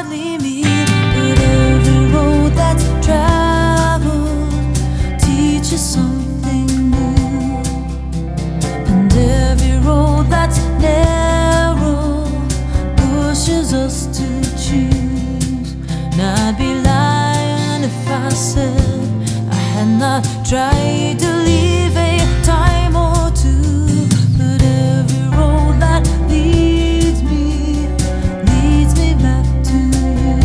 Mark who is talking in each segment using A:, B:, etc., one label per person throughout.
A: only me, but every road that's traveled teaches something new, and every road that's narrow pushes us to choose. And I'd be lying if I said I had not tried to leave a time or two, but every road that leads me back to you.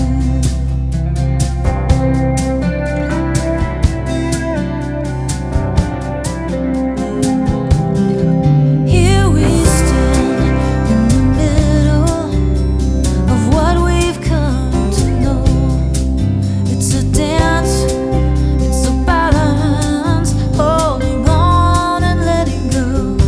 A: Here we stand in the middle of what we've come to know. It's a dance, it's a balance, holding on and letting go.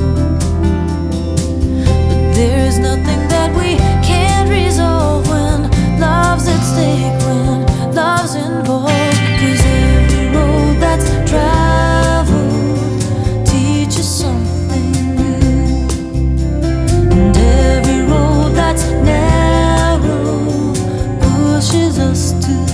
A: But there's nothing that we can't resolve when love's at stake, when love's involved. 'Cause every road that's traveled teaches something new, and every road that's narrow pushes us to